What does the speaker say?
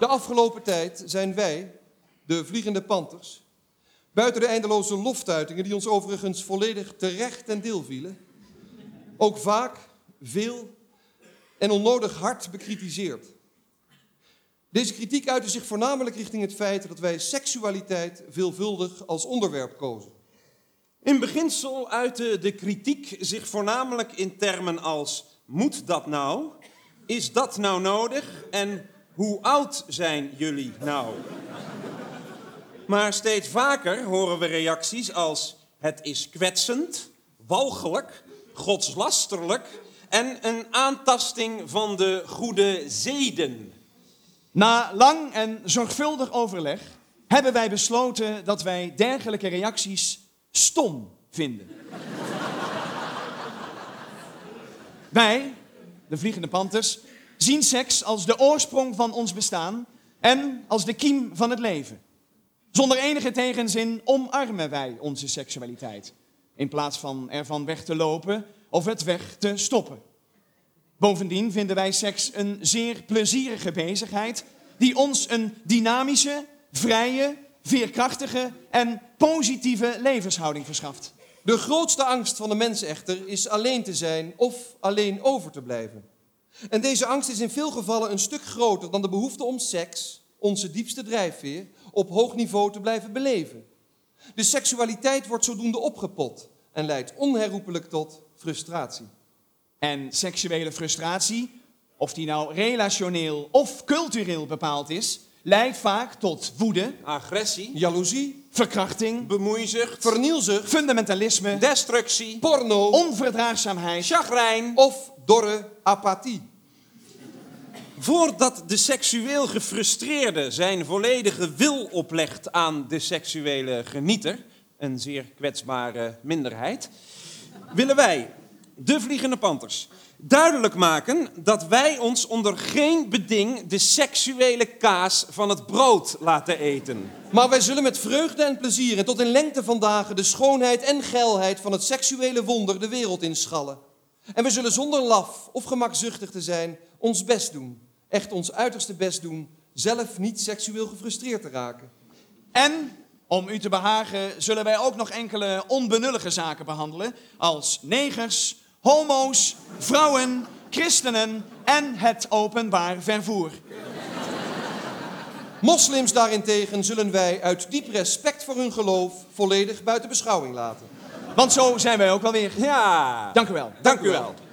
De afgelopen tijd zijn wij, de Vliegende Panthers, buiten de eindeloze loftuitingen die ons overigens volledig terecht ten deel vielen, ook vaak, veel en onnodig hard bekritiseerd. Deze kritiek uitte zich voornamelijk richting het feit dat wij seksualiteit veelvuldig als onderwerp kozen. In beginsel uitte de kritiek zich voornamelijk in termen als: moet dat nou? Is dat nou nodig? En hoe oud zijn jullie nou? Maar steeds vaker horen we reacties als: het is kwetsend, walgelijk, godslasterlijk en een aantasting van de goede zeden. Na lang en zorgvuldig overleg hebben wij besloten dat wij dergelijke reacties stom vinden. Wij, de Vliegende Panthers, zien seks als de oorsprong van ons bestaan en als de kiem van het leven. Zonder enige tegenzin omarmen wij onze seksualiteit, in plaats van ervan weg te lopen of het weg te stoppen. Bovendien vinden wij seks een zeer plezierige bezigheid die ons een dynamische, vrije, veerkrachtige en positieve levenshouding verschaft. De grootste angst van de mens echter is alleen te zijn of alleen over te blijven. En deze angst is in veel gevallen een stuk groter dan de behoefte om seks, onze diepste drijfveer, op hoog niveau te blijven beleven. De seksualiteit wordt zodoende opgepot en leidt onherroepelijk tot frustratie. En seksuele frustratie, of die nou relationeel of cultureel bepaald is, leidt vaak tot woede, Agressie, jaloezie, verkrachting, bemoeizucht, vernielzucht, fundamentalisme, destructie, porno onverdraagzaamheid, chagrijn of dorre apathie. Voordat de seksueel gefrustreerde zijn volledige wil oplegt aan de seksuele genieter, een zeer kwetsbare minderheid, willen wij, de Vliegende Panthers, duidelijk maken dat wij ons onder geen beding de seksuele kaas van het brood laten eten. Maar wij zullen met vreugde en plezier en tot in lengte van dagen de schoonheid en geilheid van het seksuele wonder de wereld inschallen. En we zullen zonder laf of gemakzuchtig te zijn ons best doen. Echt ons uiterste best doen, zelf niet seksueel gefrustreerd te raken. En, om u te behagen, zullen wij ook nog enkele onbenullige zaken behandelen, als negers, homo's, vrouwen, christenen en het openbaar vervoer. Moslims daarentegen zullen wij uit diep respect voor hun geloof volledig buiten beschouwing laten. Want zo zijn wij ook wel weer. Ja, Dank u wel. dank u wel.